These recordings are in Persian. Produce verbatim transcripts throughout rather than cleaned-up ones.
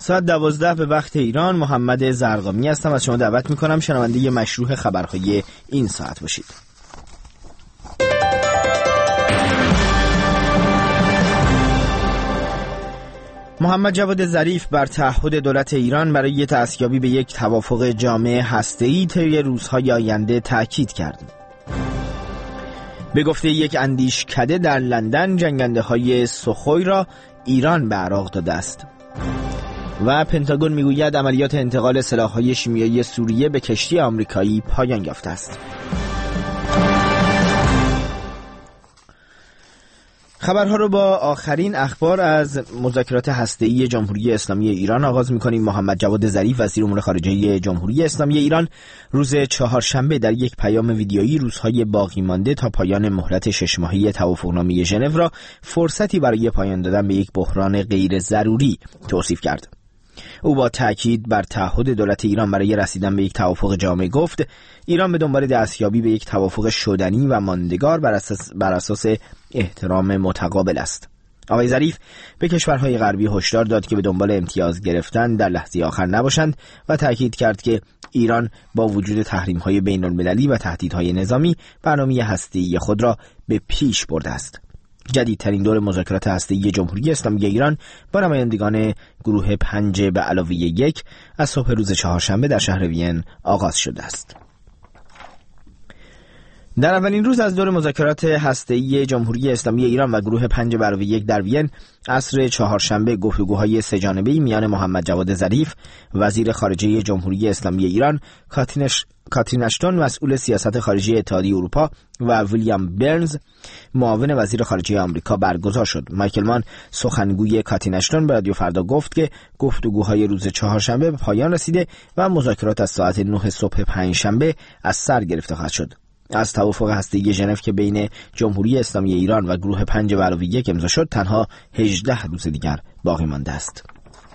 ساعت دوازده به وقت ایران. محمد زرقامی هستم. از شما دعوت میکنم شنونده مشروع خبرهای این ساعت باشید. محمد جواد ظریف بر تعهد دولت ایران برای دستیابی به یک توافق جامع هسته‌ای طی روزهای آینده تاکید کرد. به گفته یک اندیشکده در لندن، جنگنده‌های سوخوی را ایران به عراق داده است. و پنتاگون میگوید عملیات انتقال سلاح‌های شیمیایی سوریه به کشتی آمریکایی پایان یافته است. خبرها رو با آخرین اخبار از مذاکرات هسته‌ای جمهوری اسلامی ایران آغاز می‌کنیم. محمد جواد ظریف وزیر امور خارجه جمهوری اسلامی ایران روز چهارشنبه در یک پیام ویدیویی روزهای باقی مانده تا پایان مهلت شش ماهه توافقنامه ژنو را فرصتی برای پایان دادن به یک بحران غیر ضروری توصیف کرد. او با تاکید بر تعهد دولت ایران برای رسیدن به یک توافق جامع گفت ایران به دنبال دستیابی به یک توافق شدنی و ماندگار بر اساس, بر اساس احترام متقابل است. آقای ظریف به کشورهای غربی هشدار داد که به دنبال امتیاز گرفتن در لحظه آخر نباشند و تاکید کرد که ایران با وجود تحریم‌های بین‌المللی و تهدیدهای نظامی برنامه هسته‌ای خود را به پیش برده است. جدیدترین دور مذاکرات هسته‌ای جمهوری اسلامی ایران با نمایندگان گروه پنج به علاوه یک از صبح روز چهارشنبه در شهر وین آغاز شده است. در اولین روز از دور مذاکرات هسته‌ای جمهوری اسلامی ایران و گروه پنج به علاوه یک در وین عصر چهارشنبه گفتگوهای سه‌جانبه‌ای میان محمد جواد ظریف وزیر خارجه جمهوری اسلامی ایران، کاترینش کاترین اشتون مسئول سیاست خارجی اتحادیه اروپا و ویلیام برنز معاون وزیر خارجه آمریکا برگزار شد. مایکل مان سخنگوی کاترین اشتون به رادیو فردا گفت که گفتگوهای روز چهارشنبه به پایان رسیده و مذاکرات از ساعت نه صبح پنجشنبه از سر گرفته خواهد شد. از توافق هسته‌ای ژنو که بین جمهوری اسلامی ایران و گروه پنج به علاوه یک امضا شد تنها هجده روز دیگر باقی مانده است.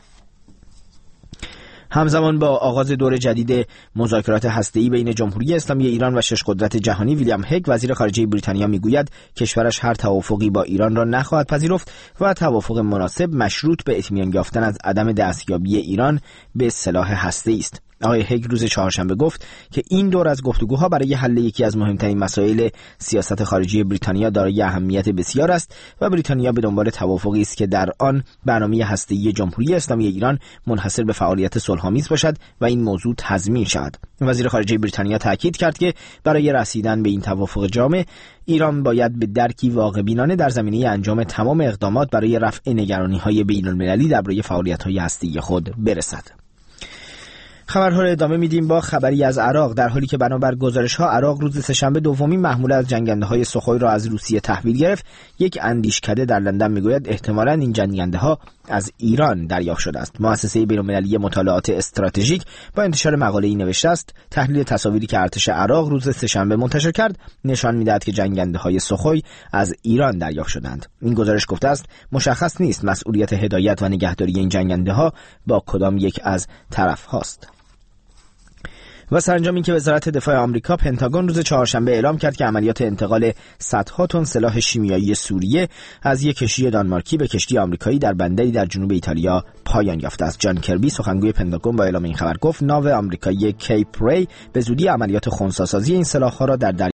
همزمان با آغاز دور جدید مذاکرات هسته‌ای بین جمهوری اسلامی ایران و شش قدرت جهانی، ویلیام هگ وزیر خارجه بریتانیا میگوید کشورش هر توافقی با ایران را نخواهد پذیرفت و توافق مناسب مشروط به اطمینان یافتن از عدم دستیابی ایران به سلاح هسته‌ای است. آقای هگ روز چهارشنبه گفت که این دور از گفتگوها برای حل یکی از مهمترین مسائل سیاست خارجی بریتانیا دارای اهمیت بسیار است و بریتانیا به دنبال توافقی است که در آن برنامه هسته‌ای جمهوری اسلامی ایران منحصر به فعالیت صلح‌آمیز باشد و این موضوع تضمین شود. وزیر خارجه بریتانیا تاکید کرد که برای رسیدن به این توافق جامع ایران باید به درکی واقع‌بینانه در زمینه انجام تمام اقدامات برای رفع نگرانی‌های بین‌المللی درباره فعالیت‌های هسته‌ای خود برسد. خبرها را ادامه میدیم با خبری از عراق. در حالی که بنابر گزارش‌ها عراق روز سه‌شنبه دومین محموله از جنگنده‌های سوخوی را از روسیه تحویل گرفت، یک اندیشکده در لندن میگوید احتمالاً این جنگنده‌ها از ایران دریافت شده است. مؤسسه بین‌المللی مطالعات استراتژیک با انتشار مقاله‌ای نوشته است تحلیل تصاویری که ارتش عراق روز سه‌شنبه منتشر کرد نشان می‌دهد که جنگنده‌های سوخوی از ایران دریافت شدند. این گزارش گفته است مشخص نیست مسئولیت هدایت و نگهداری این جنگنده‌ها با کدام یک از طرف‌هاست. و سرانجام این که وزارت دفاع آمریکا پنتاگون روز چهارشنبه اعلام کرد که عملیات انتقال صدها تن سلاح شیمیایی سوریه از یک کشتی دانمارکی به کشتی آمریکایی در بندری در جنوب ایتالیا پایان یافته است. جان کربی سخنگوی پنتاگون با اعلام این خبر گفت ناو آمریکایی کیپ ری به زودی عملیات خنثی‌سازی این سلاح‌ها را در